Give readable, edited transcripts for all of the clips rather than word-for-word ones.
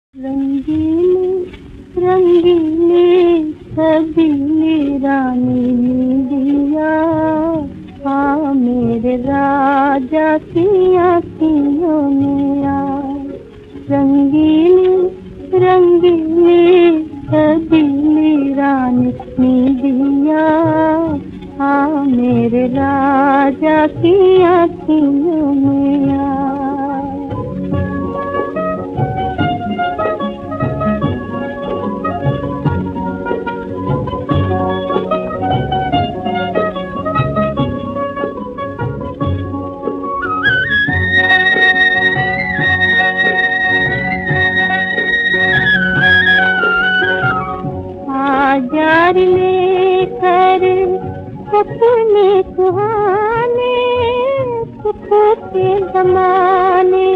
रंगीली रंगीली सजीली रानी दिया, हाँ मेरे राजा की आँखियों में आ। रंगीली रंगीली सजीली रानी दिया, हाँ मेरे राजा की आँखियों में आ। जार लेकर सपने सुहाने, सुखों के ज़माने।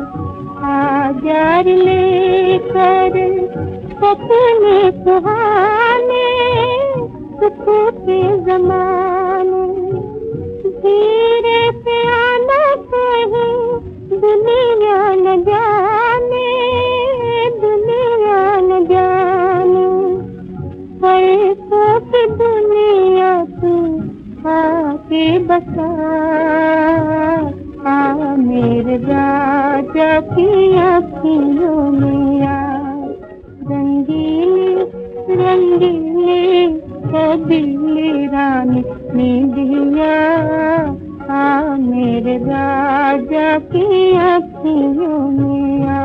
जार लेकर सपने सुहाने, सुखों के ज़माने। धीरे से आना कहीं दुनिया न जाने, दुनिया न जाने। ख्वाहिशों की दुनिया तू आके बसा, आ मेरे राजा की आँखियों में आ। रंगीली रंगीली सजीली रानी दिया, आ मेरे राजा की आँखियों में आ।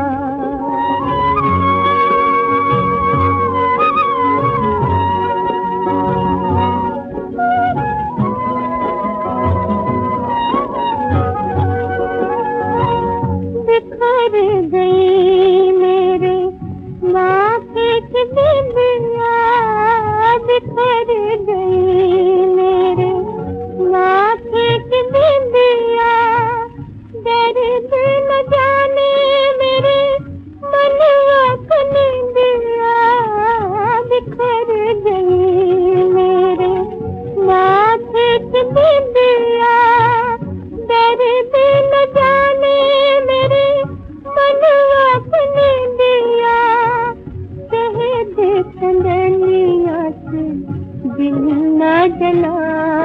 बिखर गई मेरे माथे की बिंदिया, बिखर गई मेरे माथे की बिंदिया। दर्द न जाने मेरे मनवा की निंदिया, बिखर गई मेरे माथे की बिंदिया। दर्द न जाने मेरे मनवा की निंदिया। शहद चंदनिया से दिल न जला,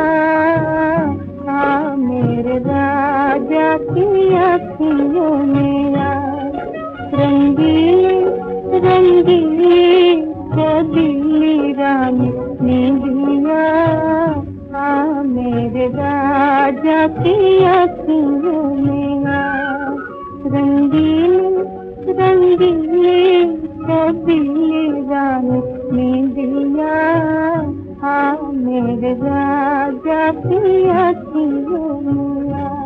आ मेरे राजा की आँखियों में आ। रंगीली रंगीली सजीली रानी दिया, आ मेरे राजा की आँखियों में आ। रंगीली रंगीली सजीली रानी दिया, आ मेरे राजा की आँखियों में आ।